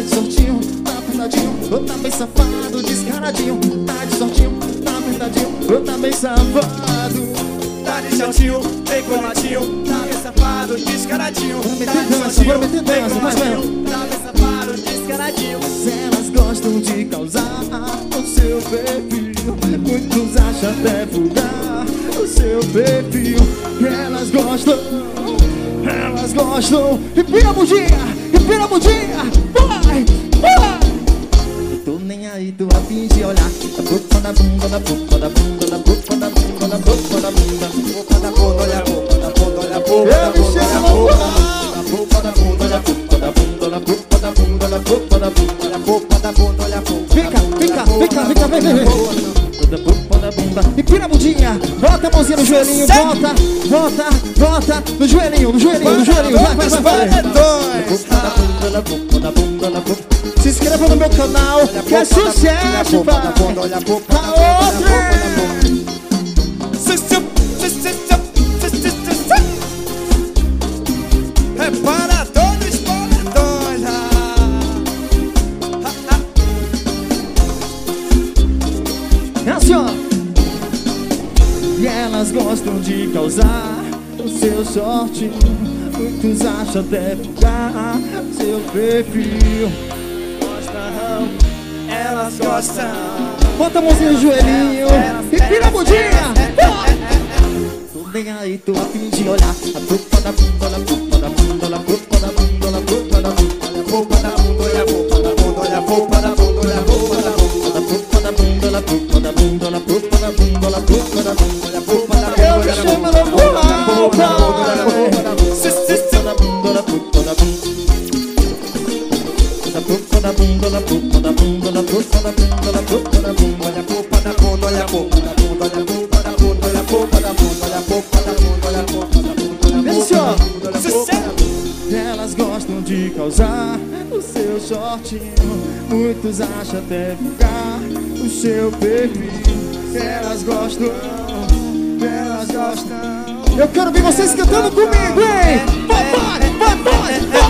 de sortinho, tá apertadinho, ou tá bem safado, descaradinho. Tá de sortinho, tá apertadinho, ou tá bem safado. Tá de shortinho, bem coladinho, tá bem safado, descaradinho. Tá de shortinho, bem coladinho, tá bem safado, descaradinho. Mas elas gostam de causar o seu perfil. Muitos acham até vulgar o seu perfil. Elas gostam. Empina a bundinha, vai. Tô nem aí, tô a fim de olhar. Na boca da bunda, na boca da bunda, na boca da bunda, na boca da bunda. Boca da bunda, olha a boca da bunda, olha a boca da bunda, olha a boca da bunda, olha a boca da bunda, olha a boca da bunda, olha a boca da bunda, olha a boca da bunda, olha a boca. Vem cá, vem. Da boca da bunda, empina a bundinha, bota a mãozinha no joelhinho, bota no joelhinho, vai. Na boca da bunda. Se inscreva no meu canal, que é sucesso, vai. A outra. Reparador dos boletões. É assim, ó. E elas gostam de causar o seu shortinho. Muitos acham até vulgar o seu perfil. Elas gostam. Bota a mãozinha no joelhinho, empina a bundinha. Tô nem aí, tô a fim de olhar. A boca da bunda, na boca da bunda, na boca da bunda, na boca da bunda. Olha a boca da bunda, olha a boca da bunda, olha a boca da bunda, olha a boca da bunda. Na boca da bunda, na boca da bunda, na boca da bunda, na boca da bunda. Olha a boca da bunda, Eu me chamo no voal, na boca da bunda, na boca da bunda, na boca da bunda, na boca da bunda. olha a boca da bunda, olha a boca da bunda, olha a boca da bunda, olha a boca da bunda, olha a boca da bunda, olha a boca da bunda. Elas gostam de causar o seu shortinho. Muitos acham até vulgar o seu perfil. Elas gostam. Eu quero ver vocês cantando comigo, hein? Vai.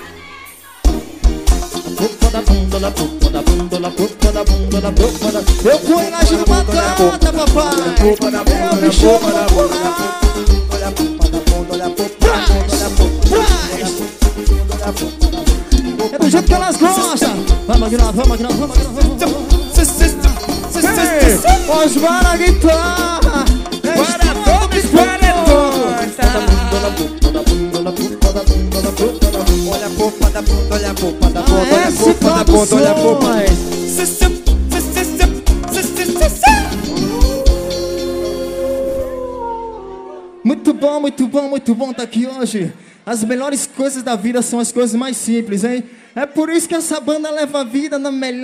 Boca da bunda, na boca da bunda, na boca da bunda, na boca da bunda. Eu fui na Gil Batata, papai. Eu me chamo na boca. Olha a boca da bunda, olha a boca da bunda, olha a boca da bunda. É do jeito que elas gostam. Vamos, Aguinaldo. Osmar na guitarra. Parador dos boletões. Olha a boca da bunda, olha a boca da bunda, olha a boca da bunda, olha a boca. Muito bom tá aqui hoje. As melhores coisas da vida são as coisas mais simples, hein? É por isso que essa banda leva a vida na melhor